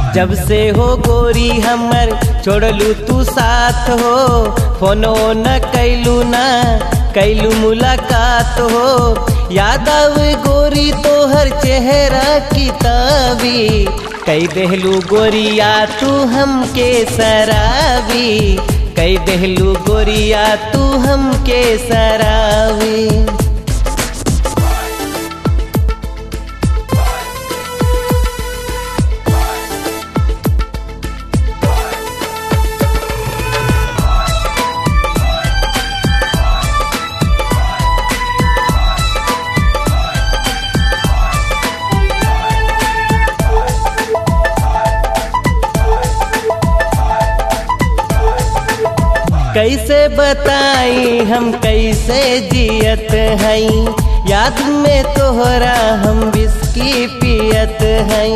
जब से हो गोरी हमर छोड़लू तू साथ हो, फोनो न कैलू मुलाकात हो। याद आवे गोरी तोहर चेहरा किताबी, कई देहलू गोरिया तू हमके सराबी, कई देहलू गोरिया तू हमके सराबी। कैसे बताई हम कैसे जियत हई, याद में तोहरा हम विस्की पियत हई।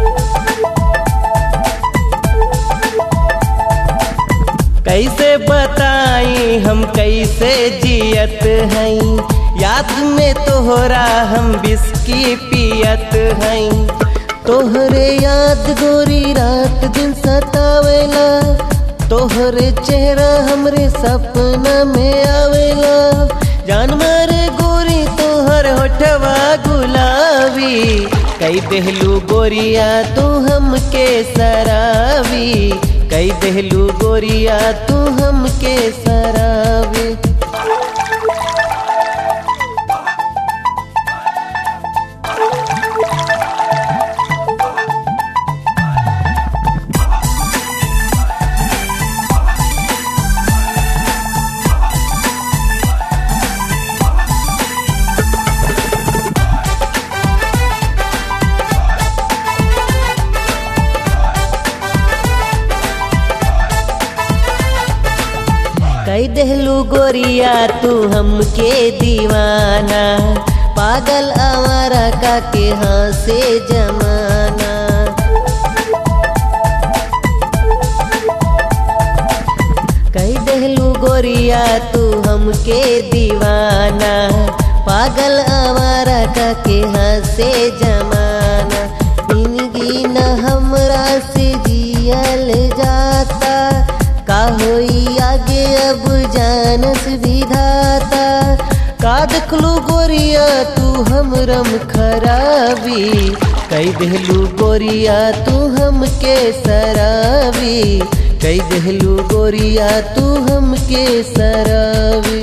कैसे बताई हम कैसे जियत हई, याद में तोहरा हम विस्की पियत हई। तोहरे याद गोरी रात दिन सतावेला, तोहरे चेहरा हमरे सपना में आवेला। जान मारे गोरी तोहर होठवा गुलाबी, कई देहलू गोरिया तू हमके सराबी, कई देहलू गोरिया तू हमके सराबी। कई देहलू गोरिया तू हमके दीवाना, पागल आवारा का के हाँ से जमाना। कई देहलू गोरिया तू हमके दीवाना, पागल आवारा का के हाँ से जमाना। जिंदगी न हमरा से जियल जाता, का होई आगे अब जानस विधाता। का देखलू गोरिया तू हमरम खराबी, कई देहलू गोरिया तू हमके सराबी, कई देहलू गोरिया तू हमके सराबी।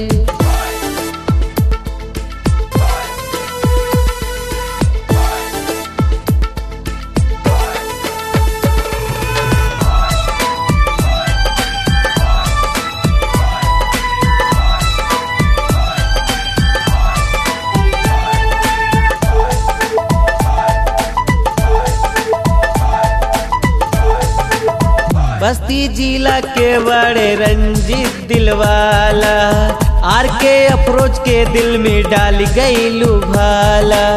बस्ती जिला के बड़े रंजीत दिलवाला, आर के अफरोज के दिल में डाल गईलू भाला।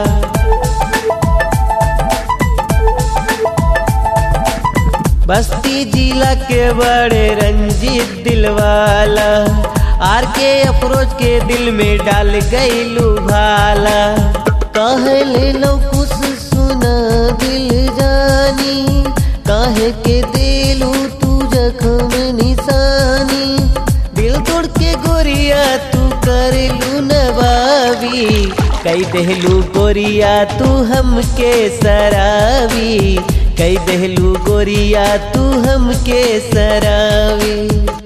बस्ती जिला के बड़े रंजीत दिलवाला, आर के अफरोज के दिल में डाल गईलू भाला। काहे ले लो कुछ सुना दिल जानी, काहे के दिलू तू जख्म निशानी। दिल तोड़ के गोरिया तू करेलू नवाबी, कई देहलू गोरिया तू हमके सराबी, कई देहलू गोरिया तू हमके सराबी।